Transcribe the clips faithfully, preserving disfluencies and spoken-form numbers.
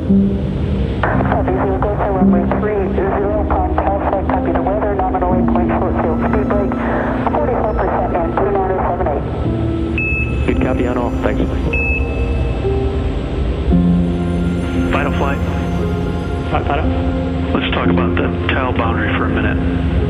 Copy, Zaragoza, runway three zero, contact flight, copy the weather, nominal eight point short field speed brake, forty-four percent and two nine seven eight. Good copy on all, thanks. Final flight. Flight, Fido. Let's talk about the T A L boundary for a minute.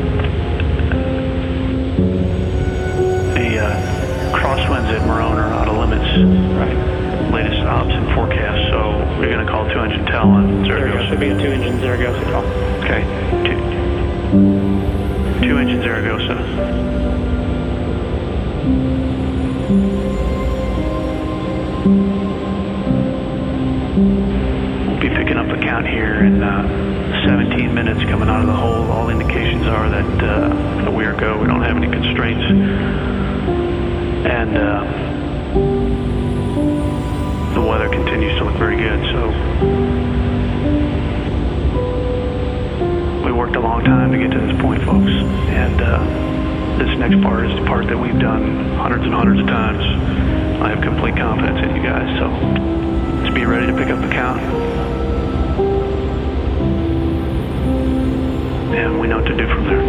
The uh, crosswinds at Morone are out of limits. Right. Latest ops and forecast, so we're going to call two engine T A L on Zaragoza. Zaragoza. Should be a two engine Zaragoza call. Okay. Two, two engine Zaragoza. We'll be picking up the count here in uh, seventeen minutes coming out of the hole. All indications are that, uh, that we are go. We don't have any constraints. And uh, the weather continues to look very good, so we worked a long time to get to this point, folks. And uh, this next part is the part that we've done hundreds and hundreds of times. I have complete confidence in you guys, so let's be ready to pick up the count. And we know what to do from there.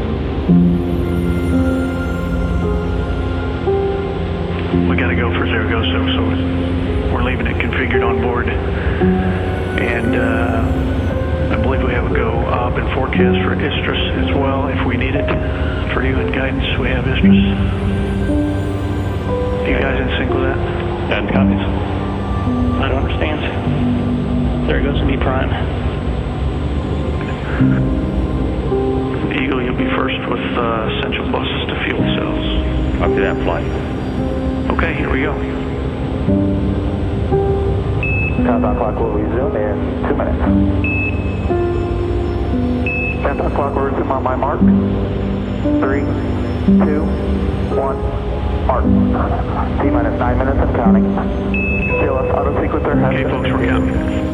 We got to go for Zaragoza, so we're leaving it configured on board. And uh, I believe we have a go up and forecast for Istris as well if we need it. For you and guidance, we have Istris. You guys in sync with that? And copies. I don't understand. Zaragoza be prime. Eagle, you'll be first with uh, essential buses to fuel cells. Copy that flight. Okay, here we go. Countdown clock will resume in two minutes. Countdown clock will resume on my mark. Three, two, one, mark. T minus nine minutes and counting. T L S auto sequencer has Okay, folks, we're counting.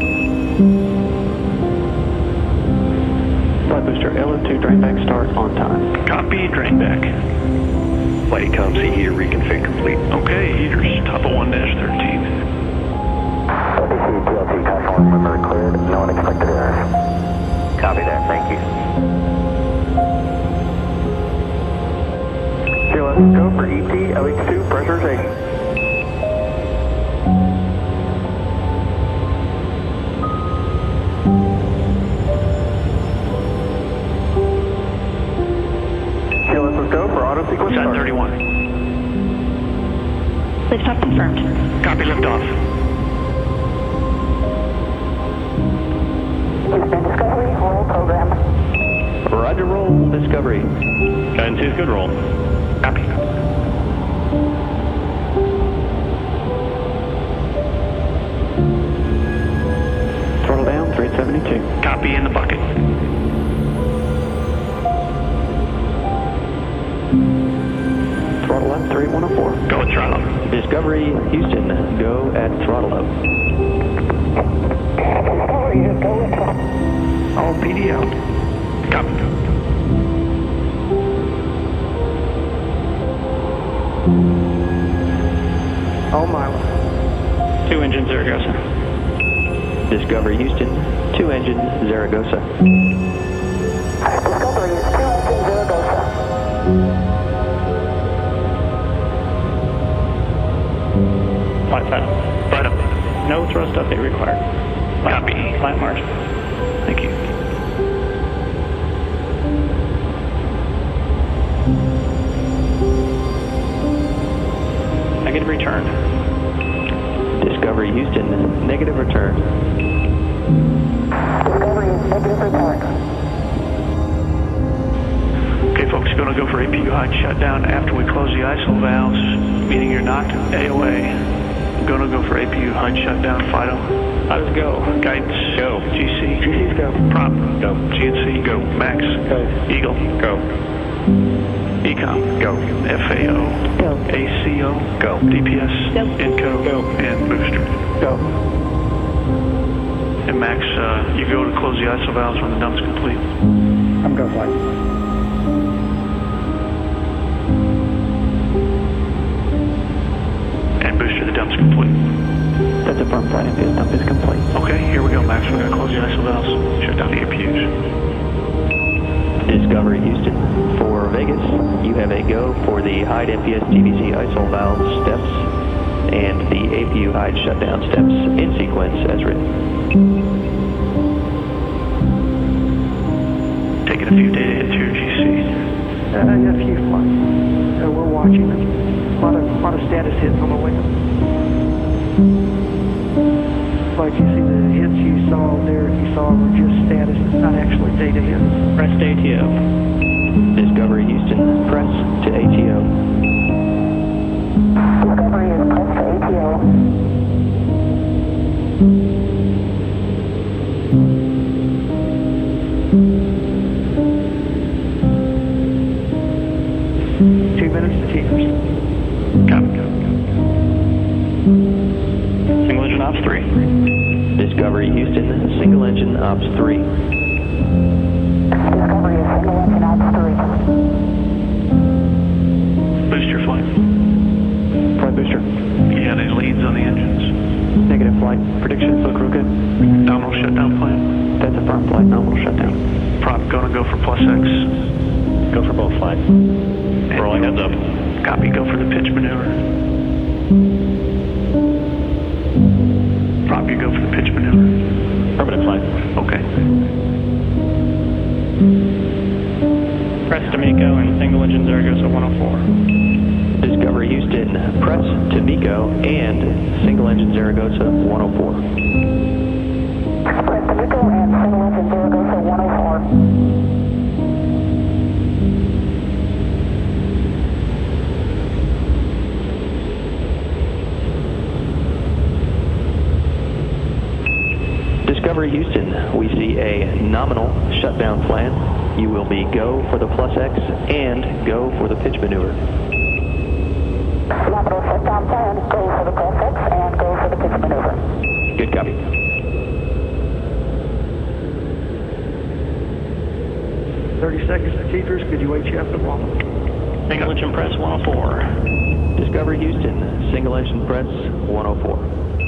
Flight booster L O two drain back start on time. Copy, drain back. Flight econ C heater reconfig complete. Okay, heaters, top of one dash thirteen. W C T L T conform memory cleared. No unexpected errors. Copy that, thank you. T L S go for E T L H two pressurization. T L S go for auto sequence seven start. thirty-one. Liftoff confirmed. Copy, liftoff. Houston Discovery, roll program. Roger, roll, Discovery. Guidance is good, roll. Copy. Throttle down, three seventy-two. Copy in the bucket. Throttle up, three one oh four. Go at throttle. Discovery, Houston, go at throttle up. Discovery, go with us. All P D out. Copy. All mile. Two engine Zaragoza. Discovery, Houston, two engine Zaragoza. Discovery is two engine Zaragoza. Flight final. Right up. No thrust update required. Copy. Flight margin. Thank you. Negative return. Discovery, Houston, negative return. Discovery is negative return. Okay, folks, you're going to go for A P U hide shutdown after we close the I S O valves, meaning you're not A O A. I'm going to go for A P U hide shutdown, Fido. Let's go. Guidance. Go. G C. G C's go. Prop. Go. G N C. Go. Max. Go. Eagle. Go. Ecom. Go. F A O. Go. A C O. Go. D P S. Go. Inco. Go. And booster. Go. And Max, uh, you go to close the I S O valves when the dump's complete. I'm go flight. And booster, the dump's complete. That's a firm flight. This dump is complete. Okay, here we go, Max. the I S O valves. Shut down the A P Us. Discovery Houston. For Vegas, you have a go for the Hyde M P S T V C I S O valve steps and the A P U Hyde shutdown steps in sequence as written. Taking a few data hits here, G C. Uh, yeah, a few flights. Uh, we're watching them. A lot of, lot of status hits on the way up. Like you see the hits you saw there, you saw were just status, not actually data hits. Press to A T O. Discovery Houston, press to A T O. Discovery is press to A T O. Two minutes to teeters. Copy, copy, copy. Single engine ops three. Discovery Houston, single engine ops three. Discovery is single engine ops three. Booster flight. Flight booster. You got any leads on the engines? Negative flight. Predictions look real good. Nominal shutdown plan. That's a firm flight, nominal shutdown. Prop gonna go for plus X. Go for both flights. Rolling heads up. Copy, go for the pitch maneuver. Prop, you go for the pitch maneuver. Permanent flight. Okay. Press to MECO and single engine Zaragoza one oh four. Discovery Houston, press to MECO and single engine Zaragoza one oh four. Press to MECO and single engine Zaragoza one oh four. Discovery Houston, we see a nominal shutdown plan. You will be go for the plus X and go for the pitch maneuver. Nominal shutdown plan, go for the plus X and go for the pitch maneuver. Good copy. thirty seconds to teeters. Could you H F them all? Single engine press one oh four. Discovery Houston, single engine press one oh four.